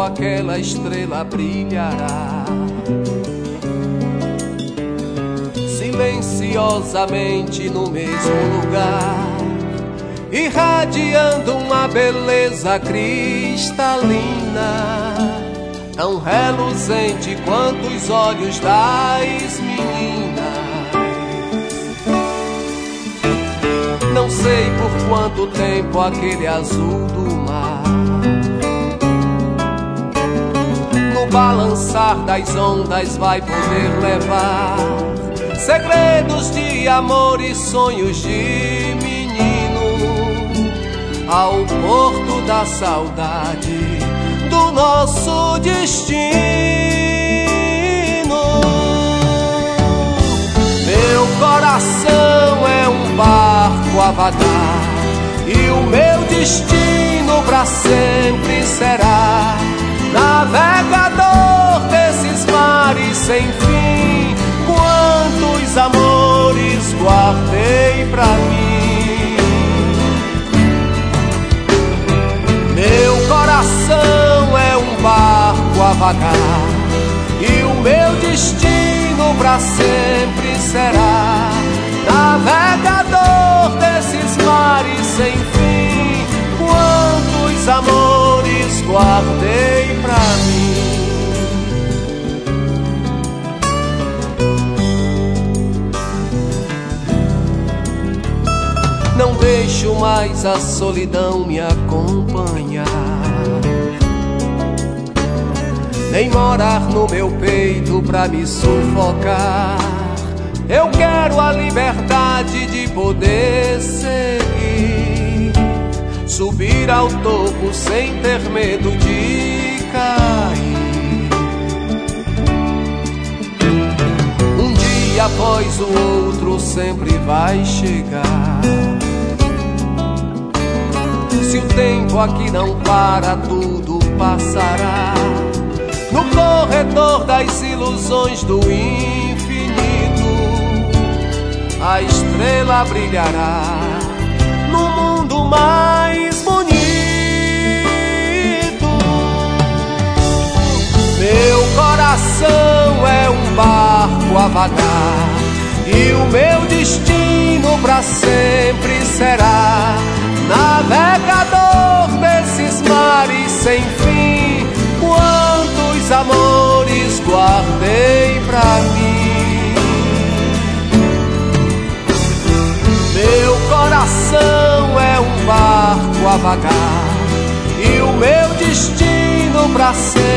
aquela estrela brilhará, silenciosamente no mesmo lugar, irradiando uma beleza cristalina, tão reluzente quanto os olhos das meninas. Não sei por quanto tempo aquele azul do mar, no balançar das ondas, vai poder levar segredos de amor e sonhos de menino ao porto da saudade do nosso destino. Meu coração é um barco a vagar, e o meu destino pra sempre será navegador desses mares sem fim. Quantos amores guardei pra mim. Meu coração é um barco a vagar, e o meu destino pra sempre será navegador desses mares sem fim. Quantos amores guardei pra mim. Não deixo mais a solidão me acompanhar, nem morar no meu peito pra me sufocar. Eu quero a liberdade de poder seguir, subir ao topo sem ter medo de cair. Um dia após o outro sempre vai chegar. Se o tempo aqui não para, tudo passará. No corredor das ilusões do infinito, a estrela brilhará no mundo mais bonito. Meu coração é um barco a vagar, e o meu destino pra sempre será navegador desses mares sem fim. Quantos amores guardei pra mim. Meu coração é um barco a vagar, e o meu destino pra sempre